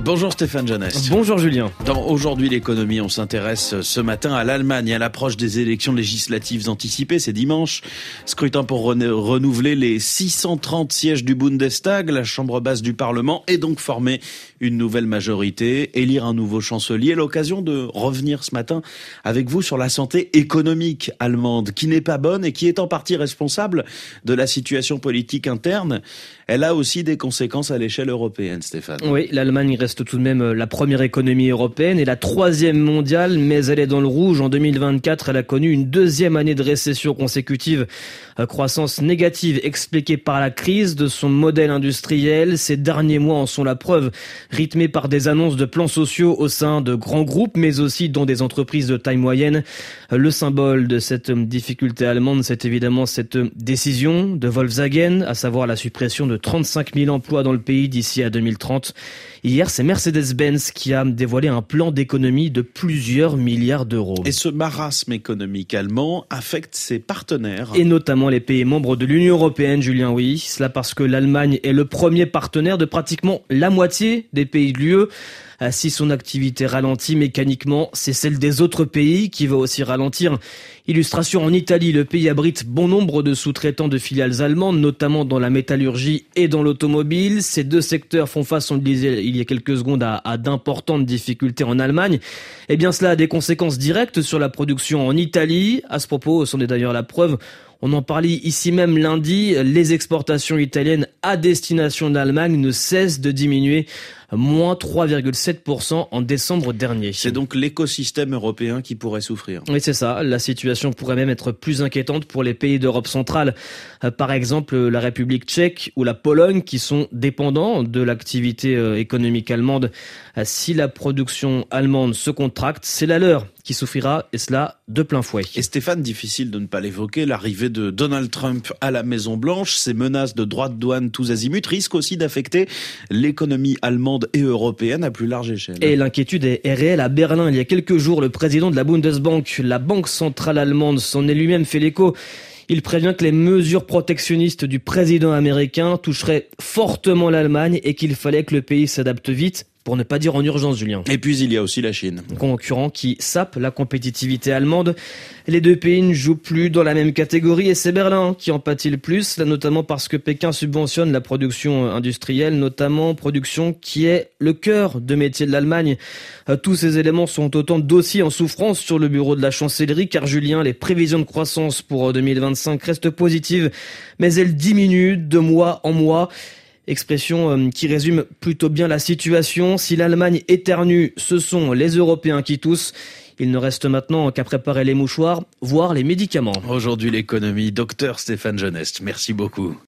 Bonjour Stéphane Jeunesse. Bonjour Julien. Dans Aujourd'hui l'économie, on s'intéresse ce matin à l'Allemagne, à l'approche des élections législatives anticipées, c'est dimanche. Scrutin pour renouveler les 630 sièges du Bundestag, la chambre basse du Parlement, et donc former une nouvelle majorité, élire un nouveau chancelier. L'occasion de revenir ce matin avec vous sur la santé économique allemande, qui n'est pas bonne et qui est en partie responsable de la situation politique interne. Elle a aussi des conséquences à l'échelle européenne, Stéphane. Oui, l'Allemagne reste tout de même la première économie européenne et la troisième mondiale, mais elle est dans le rouge. En 2024, elle a connu une deuxième année de récession consécutive. Croissance négative expliquée par la crise de son modèle industriel. Ces derniers mois en sont la preuve, rythmés par des annonces de plans sociaux au sein de grands groupes, mais aussi dans des entreprises de taille moyenne. Le symbole de cette difficulté allemande, c'est évidemment cette décision de Volkswagen, à savoir la suppression de 35 000 emplois dans le pays d'ici à 2030. Hier, c'est Mercedes-Benz qui a dévoilé un plan d'économie de plusieurs milliards d'euros. Et ce marasme économique allemand affecte ses partenaires. Et notamment les pays membres de l'Union européenne, Julien, oui. Cela parce que l'Allemagne est le premier partenaire de pratiquement la moitié des pays de l'UE. Si son activité ralentit mécaniquement, c'est celle des autres pays qui va aussi ralentir. Illustration en Italie, le pays abrite bon nombre de sous-traitants de filiales allemandes, notamment dans la métallurgie et dans l'automobile. Ces deux secteurs font face, on le disait il y a quelques secondes, à d'importantes difficultés en Allemagne. Eh bien, cela a des conséquences directes sur la production en Italie. À ce propos, c'en est d'ailleurs la preuve. On en parlait ici même lundi, les exportations italiennes à destination d'Allemagne ne cessent de diminuer, moins 3,7% en décembre dernier. C'est donc l'écosystème européen qui pourrait souffrir. Oui, c'est ça. La situation pourrait même être plus inquiétante pour les pays d'Europe centrale. Par exemple, la République tchèque ou la Pologne qui sont dépendants de l'activité économique allemande. Si la production allemande se contracte, c'est la leur qui souffrira, et cela de plein fouet. Et Stéphane, difficile de ne pas l'évoquer, l'arrivée de Donald Trump à la Maison-Blanche, ces menaces de droits de douane tous azimuts risquent aussi d'affecter l'économie allemande et européenne à plus large échelle. Et l'inquiétude est réelle à Berlin. Il y a quelques jours, le président de la Bundesbank, la banque centrale allemande, s'en est lui-même fait l'écho. Il prévient que les mesures protectionnistes du président américain toucheraient fortement l'Allemagne et qu'il fallait que le pays s'adapte vite, pour ne pas dire en urgence, Julien. Et puis il y a aussi la Chine. Concurrent qui sape la compétitivité allemande. Les deux pays ne jouent plus dans la même catégorie et c'est Berlin qui en pâtit le plus, là, notamment parce que Pékin subventionne la production industrielle, notamment production qui est le cœur de métier de l'Allemagne. Tous ces éléments sont autant de dossiers en souffrance sur le bureau de la chancellerie, car Julien, les prévisions de croissance pour 2025 restent positives, mais elles diminuent de mois en mois. Expression qui résume plutôt bien la situation. Si l'Allemagne éternue, ce sont les Européens qui toussent. Il ne reste maintenant qu'à préparer les mouchoirs, voire les médicaments. Aujourd'hui l'économie, docteur Stéphane Jeunesse. Merci beaucoup.